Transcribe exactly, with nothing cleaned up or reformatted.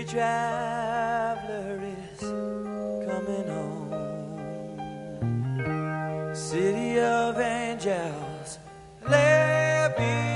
traveler is coming home. City of angels, let me